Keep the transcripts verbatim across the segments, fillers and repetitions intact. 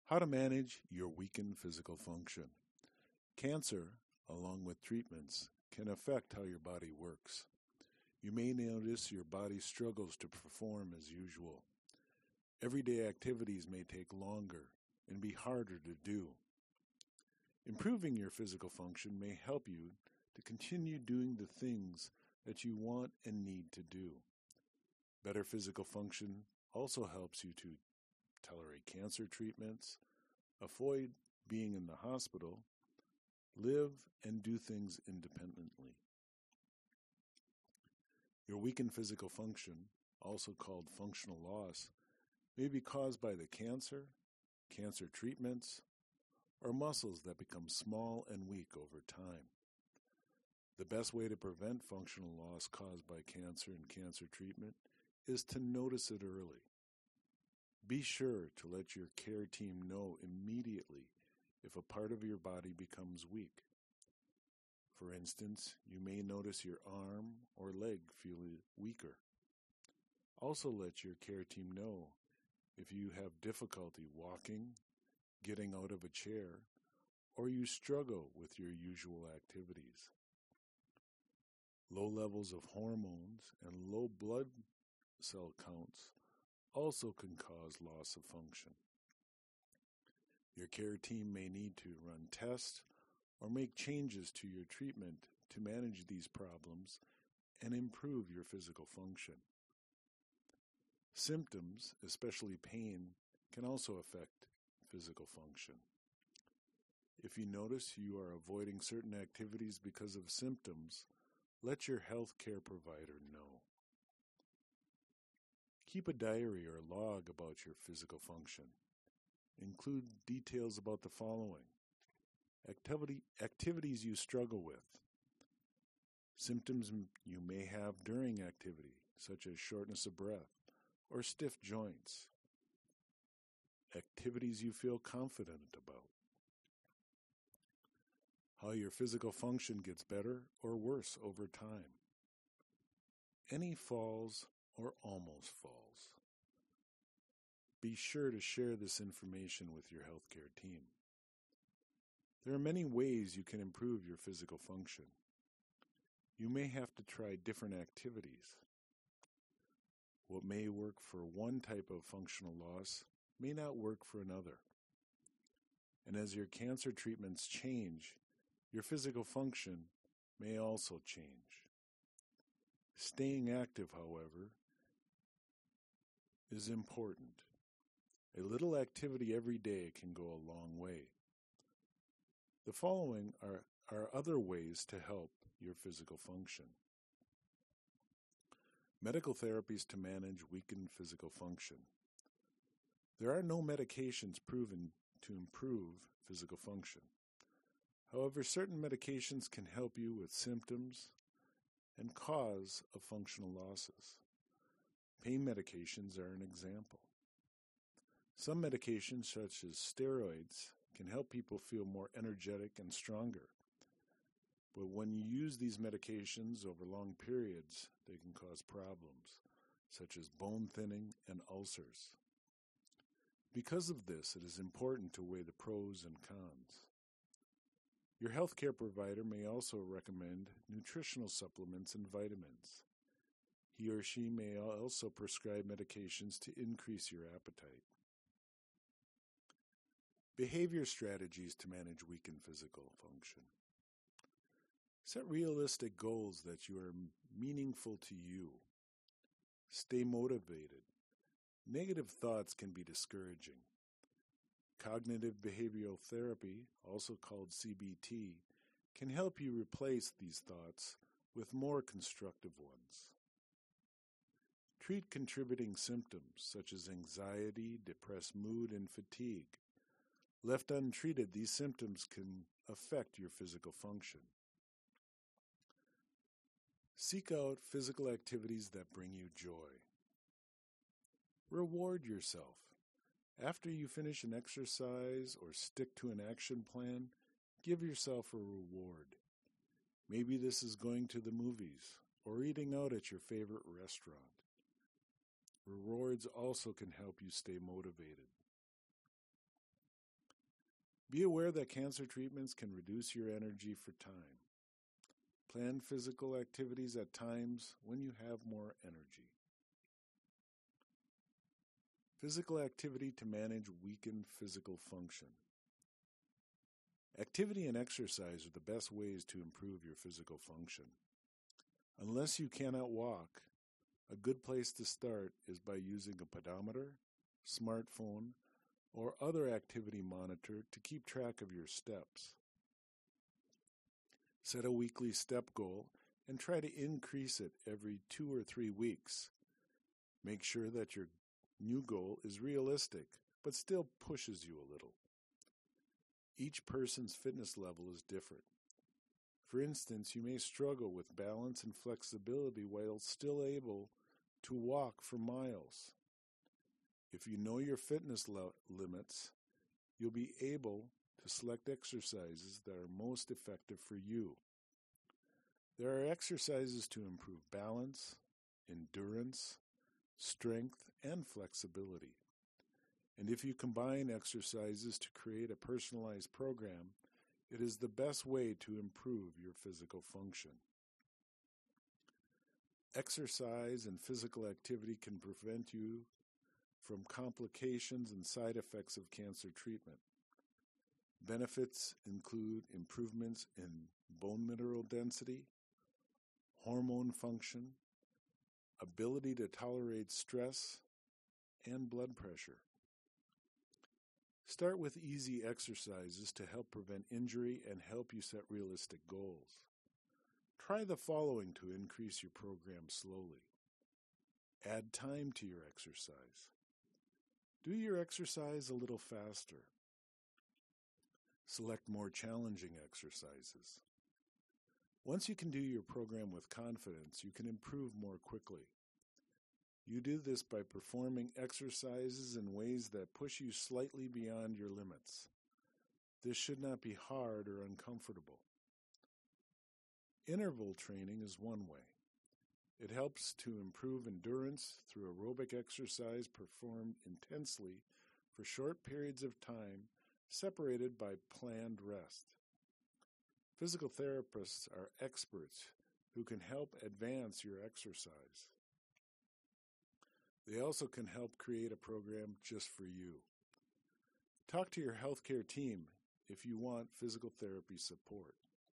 How to manage your weakened physical function. Cancer, along with treatments, can affect how your body works. You may notice your body struggles to perform as usual. Everyday activities may take longer and be harder to do. Improving your physical function may help you to continue doing the things that you want and need to do. Better physical function also helps you to tolerate cancer treatments, avoid being in the hospital, live and do things independently. Your weakened physical function, also called functional loss, may be caused by the cancer, cancer treatments, or muscles that become small and weak over time. The best way to prevent functional loss caused by cancer and cancer treatment is to notice it early. Be sure to let your care team know immediately if a part of your body becomes weak. For instance, you may notice your arm or leg feel weaker. Also let your care team know if you have difficulty walking, getting out of a chair, or you struggle with your usual activities. Low levels of hormones and low blood cell counts also can cause loss of function. Your care team may need to run tests or make changes to your treatment to manage these problems and improve your physical function. Symptoms, especially pain, can also affect physical function. If you notice you are avoiding certain activities because of symptoms, let your health care provider know. Keep a diary or log about your physical function. Include details about the following: Activity, activities you struggle with, symptoms you may have during activity, such as shortness of breath or stiff joints, activities you feel confident about, how your physical function gets better or worse over time, any falls or almost falls. Be sure to share this information with your healthcare team. There are many ways you can improve your physical function. You may have to try different activities. What may work for one type of functional loss may not work for another. And as your cancer treatments change, your physical function may also change. Staying active, however, is important. A little activity every day can go a long way. The following are, are other ways to help your physical function. Medical therapies to manage weakened physical function. There are no medications proven to improve physical function. However, certain medications can help you with symptoms and cause of functional losses. Pain medications are an example. Some medications, such as steroids, can help people feel more energetic and stronger. But when you use these medications over long periods, they can cause problems, such as bone thinning and ulcers. Because of this, it is important to weigh the pros and cons. Your healthcare provider may also recommend nutritional supplements and vitamins. He or she may also prescribe medications to increase your appetite. Behavior strategies to manage weakened physical function. Set realistic goals that you are meaningful to you. Stay motivated. Negative thoughts can be discouraging. Cognitive behavioral therapy, also called C B T, can help you replace these thoughts with more constructive ones. Treat contributing symptoms such as anxiety, depressed mood, and fatigue. Left untreated, these symptoms can affect your physical function. Seek out physical activities that bring you joy. Reward yourself. After you finish an exercise or stick to an action plan, give yourself a reward. Maybe this is going to the movies or eating out at your favorite restaurant. Rewards also can help you stay motivated. Be aware that cancer treatments can reduce your energy for time. Plan physical activities at times when you have more energy. Physical activity to manage weakened physical function. Activity and exercise are the best ways to improve your physical function. Unless you cannot walk, a good place to start is by using a pedometer, smartphone, or other activity monitor to keep track of your steps. Set a weekly step goal and try to increase it every two or three weeks. Make sure that your new goal is realistic, but still pushes you a little. Each person's fitness level is different. For instance, you may struggle with balance and flexibility while still able to walk for miles. If you know your fitness lo- limits, you'll be able to select exercises that are most effective for you. There are exercises to improve balance, endurance, strength, and flexibility. And if you combine exercises to create a personalized program, it is the best way to improve your physical function. Exercise and physical activity can prevent you from complications and side effects of cancer treatment. Benefits include improvements in bone mineral density, hormone function, ability to tolerate stress, and blood pressure. Start with easy exercises to help prevent injury and help you set realistic goals. Try the following to increase your program slowly. Add time to your exercise. Do your exercise a little faster. Select more challenging exercises. Once you can do your program with confidence, you can improve more quickly. You do this by performing exercises in ways that push you slightly beyond your limits. This should not be hard or uncomfortable. Interval training is one way. It helps to improve endurance through aerobic exercise performed intensely for short periods of time, separated by planned rest. Physical therapists are experts who can help advance your exercise. They also can help create a program just for you. Talk to your healthcare team if you want physical therapy support.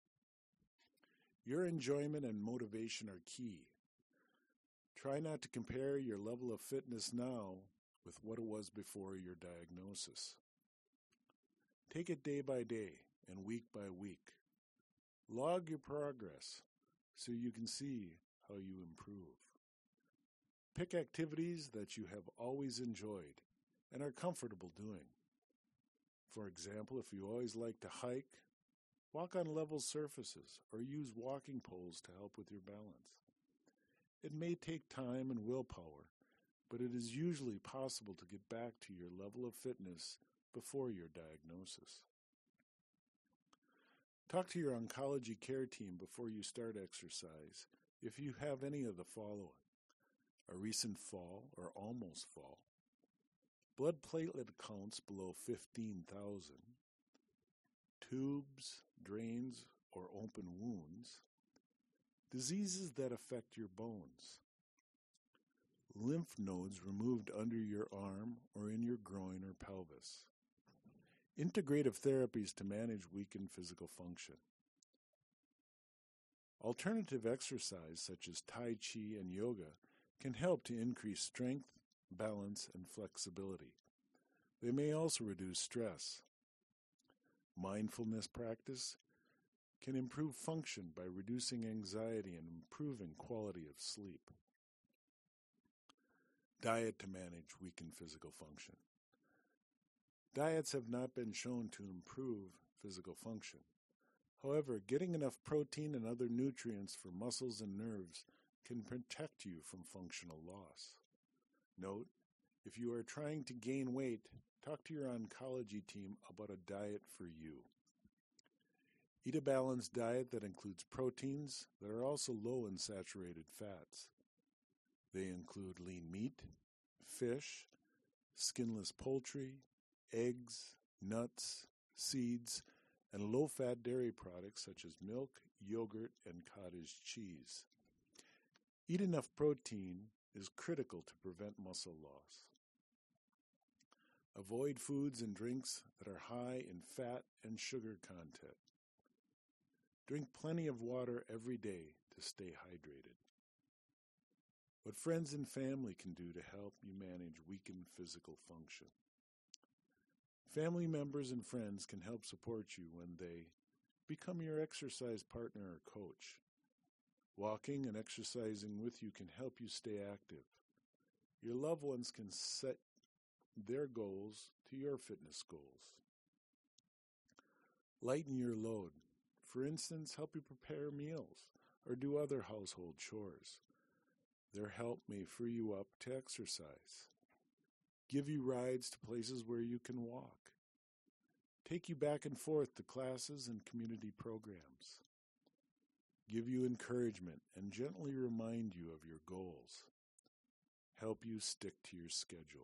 Your enjoyment and motivation are key. Try not to compare your level of fitness now with what it was before your diagnosis. Take it day by day and week by week. Log your progress so you can see how you improve. Pick activities that you have always enjoyed and are comfortable doing. For example, if you always like to hike, walk on level surfaces or use walking poles to help with your balance. It may take time and willpower, but it is usually possible to get back to your level of fitness before your diagnosis. Talk to your oncology care team before you start exercise if you have any of the following: a recent fall or almost fall, blood platelet counts below fifteen thousand, tubes, drains, or open wounds, diseases that affect your bones, lymph nodes removed under your arm or in your groin or pelvis, integrative therapies to manage weakened physical function. Alternative exercise such as Tai Chi and yoga can help to increase strength, balance, and flexibility. They may also reduce stress. Mindfulness practice can improve function by reducing anxiety and improving quality of sleep. Diet to manage weakened physical function. Diets have not been shown to improve physical function. However, getting enough protein and other nutrients for muscles and nerves can protect you from functional loss. Note, if you are trying to gain weight, talk to your oncology team about a diet for you. Eat a balanced diet that includes proteins that are also low in saturated fats. They include lean meat, fish, skinless poultry, eggs, nuts, seeds, and low-fat dairy products such as milk, yogurt, and cottage cheese. Eat enough protein is critical to prevent muscle loss. Avoid foods and drinks that are high in fat and sugar content. Drink plenty of water every day to stay hydrated. What friends and family can do to help you manage weakened physical function. Family members and friends can help support you when they become your exercise partner or coach. Walking and exercising with you can help you stay active. Your loved ones can set their goals to your fitness goals. Lighten your load. For instance, help you prepare meals or do other household chores. Their help may free you up to exercise. Give you rides to places where you can walk. Take you back and forth to classes and community programs. Give you encouragement and gently remind you of your goals. Help you stick to your schedule.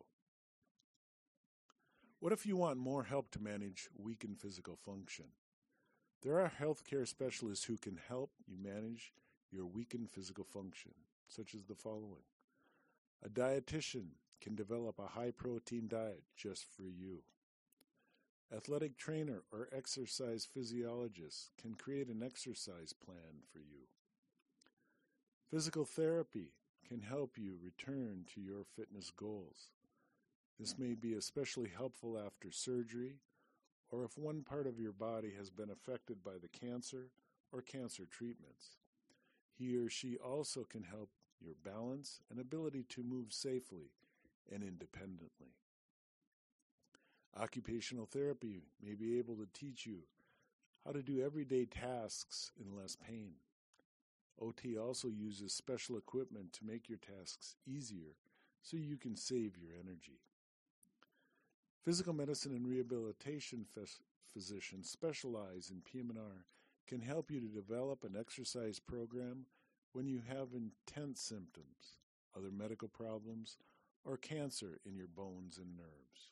What if you want more help to manage weakened physical function? There are healthcare specialists who can help you manage your weakened physical function, such as the following. A dietitian can develop a high-protein diet just for you. Athletic trainer or exercise physiologist can create an exercise plan for you. Physical therapy can help you return to your fitness goals. This may be especially helpful after surgery or if one part of your body has been affected by the cancer or cancer treatments. He or she also can help your balance and ability to move safely and independently. Occupational therapy may be able to teach you how to do everyday tasks in less pain. O T also uses special equipment to make your tasks easier so you can save your energy. Physical medicine and rehabilitation phys- physicians specialize in P M and R can help you to develop an exercise program when you have intense symptoms, other medical problems, or cancer in your bones and nerves.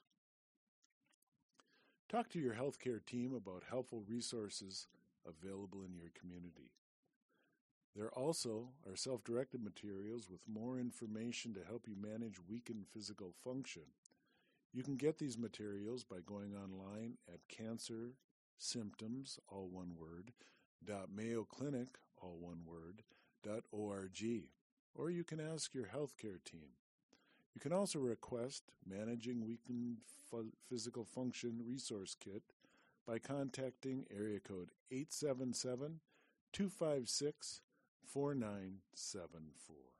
Talk to your healthcare team about helpful resources available in your community. There also are self-directed materials with more information to help you manage weakened physical function. You can get these materials by going online at cancer symptoms, all one word, dot mayo clinic, all one word, dot org, or you can ask your healthcare team. You can also request Managing Weakened F- Physical Function Resource Kit by contacting area code eight seven seven, two five six, four nine seven four.